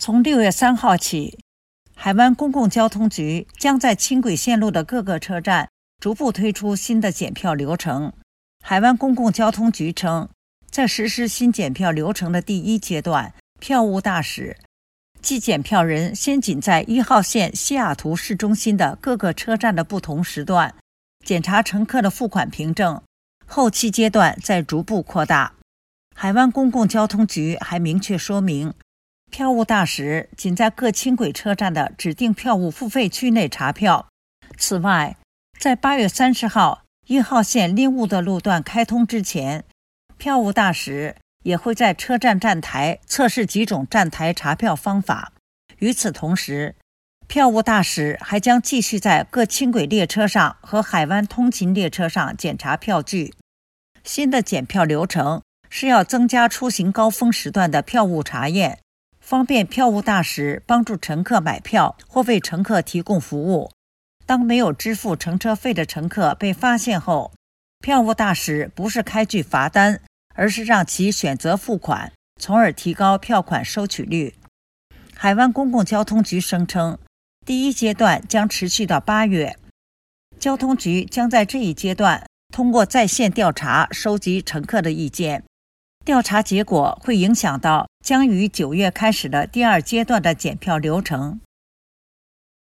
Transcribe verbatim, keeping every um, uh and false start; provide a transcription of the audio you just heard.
从六月三号起，海湾公共交通局将在轻轨线路的各个车站逐步推出新的检票流程。海湾公共交通局称，在实施新检票流程的第一阶段，票务大使即检票人先仅在一号线西雅图市中心的各个车站的不同时段检查乘客的付款凭证，后期阶段再逐步扩大。海湾公共交通局还明确说明，票务大使仅在各轻轨车站的指定票务付费区内查票。此外，在八月三十号一号线林伍的路段开通之前，票务大使也会在车站站台测试几种站台查票方法。与此同时，票务大使还将继续在各轻轨列车上和海湾通勤列车上检查票据。新的检票流程是要增加出行高峰时段的票务查验，方便票务大使帮助乘客买票或为乘客提供服务。当没有支付乘车费的乘客被发现后，票务大使不是开具罚单，而是让其选择付款，从而提高票款收取率。海湾公共交通局声称，第一阶段将持续到八月。交通局将在这一阶段通过在线调查收集乘客的意见，调查结果会影响到将于九月开始的第二阶段的检票流程。